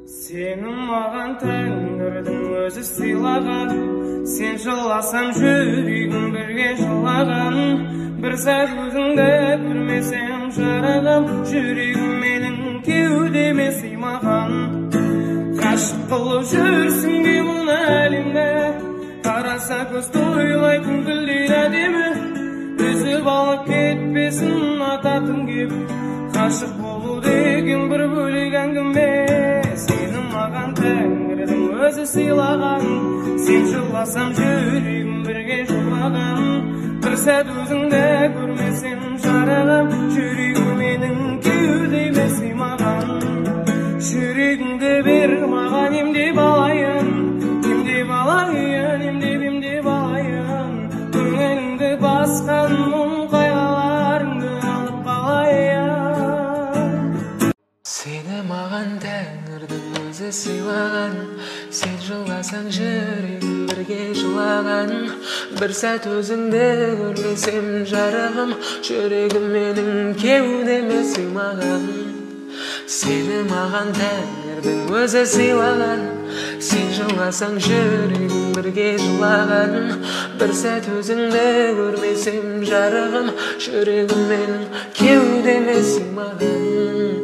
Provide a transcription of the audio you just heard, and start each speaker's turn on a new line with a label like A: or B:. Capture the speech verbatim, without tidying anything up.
A: Сені маған тәңірдің өзі сыйлаған, сен жыласаң жүрегім бірге жылаған. Бір сәт өзіңді көрмесем жарығым, жүрегім менің кеудеме сыймаған. Ғашық қылып жүрсің бе бұл әлемді, қараса көз тойлайтын гүлдей әдемі. Үзіп алып кетпесін ататын кеп, ғашық болу деген бір бөлек әңгіме. Сені маған тәңірдің өзі сыйлаған, сен жыласам жүрегім бірге жылаған. Бір сәт өзіңді көрмесем жарығым, жүрегім менің кеудеме сыймаған. Жүрегіңді бер маған, емдеп алайын, емдеп алайын, емдеп емдеп алайын. Көңіліңді басқан мұң қайғыларыңды алып қалайын.
B: Сені маған тәңірдің өзі сыйлаған, сен жыласаң жүрегім бірге жылаған. Бір сәт өзіңді көрмесем жарығым, жүрегім менің кеудеме сыймаған. Сені маған тәңірдің өзі сыйлаған, сен жыласаң жүрегім бірге жылаған. Бір сәт өзіңді көрмесем жарығым, жүрегім менің кеудеме сыймаған.